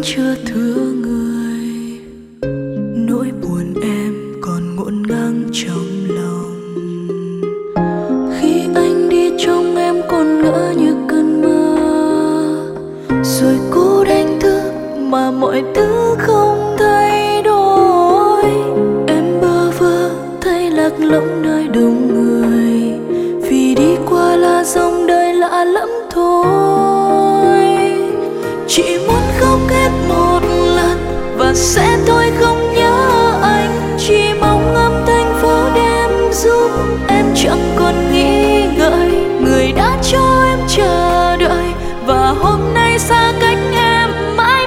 chưa thương người, nỗi buồn em còn ngổn ngang trong lòng. Khi anh đi trông em còn ngỡ như cơn mơ, rồi cố đánh thức mà mọi thứ không thay đổi. Em bơ vơ thấy lạc lõng nơi đông người, vì đi qua là dòng đời lạ lẫm thôi. Chỉ muốn khóc hết một lần và sẽ thôi không nhớ anh, chỉ mong âm thanh phố đêm giúp em chẳng còn nghĩ ngợi. Người đã cho em chờ đợi và hôm nay xa cách em mãi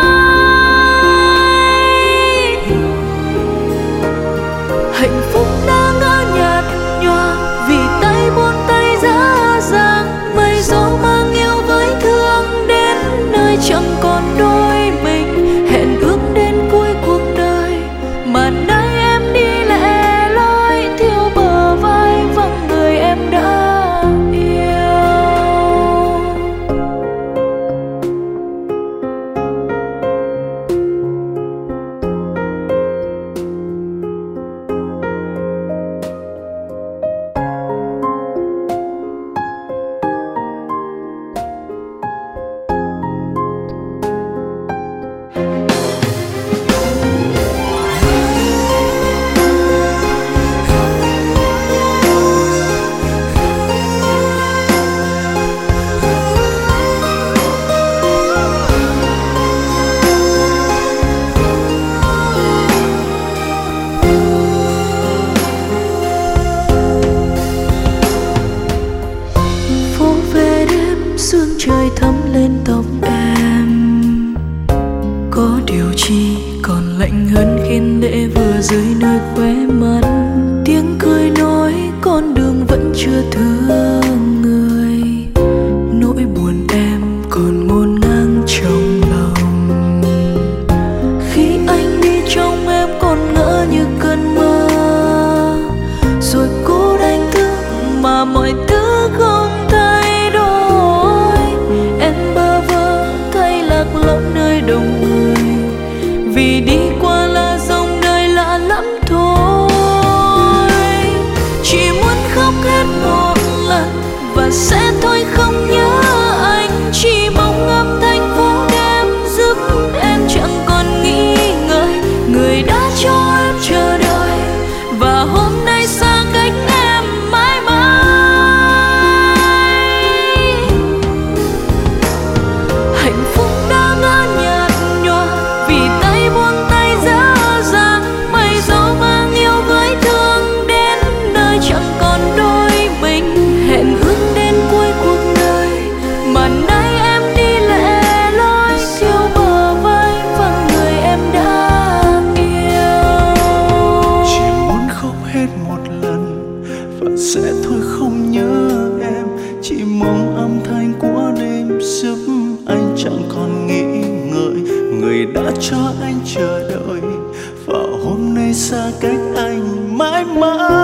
mãi. Hạnh phúc đã ngỡ nhạt nhòa vì tay buông tay dở dàng, mây gió mang yêu với thương đến nơi chẳng còn đôi mình. Hẹn ước đến cuối cuộc đời mà nay em đi lẻ loi, thiếu bờ vai vắng người em đã yêu. Sương trời thấm lên tóc em, có điều chi còn lạnh hơn khiến lệ vừa rơi nơi khóe mắt. Tiếng cười nói con đường vẫn chưa thương người, nỗi buồn em còn ngổn ngang trong lòng. Khi anh đi trông em còn ngỡ như cơn mơ, rồi cố đánh thức mà mọi thứ không thay đổi. Em bơ vơ thấy lạc lõng nơi đông người, vì đi qua là dòng đời lạ lẫm thôi. Chỉ muốn khóc hết một lần và sẽ thôi không nhớ anh, chỉ mong âm thanh phố đêm giúp em chẳng còn nghĩ ngợi. Người đã cho em chờ đợi và hôm nay xa cách em mãi mãi. Hạnh phúc đã ngỡ nhạt nhòa vì tay buông tay dở dàng, mây gió mang yêu với thương đến nơi chẳng còn đôi mình. Hẹn ước đến cuối cuộc đời mà nay em đi lẻ loi, thiếu bờ vai vắng người em đã yêu. Chỉ muốn khóc hết một lần và sẽ thôi không nhớ em, chỉ mong âm thanh của đêm giúp anh chẳng còn nghĩ ngợi. Người đã cho anh chờ đợi và hôm nay xa cách anh mãi mãi.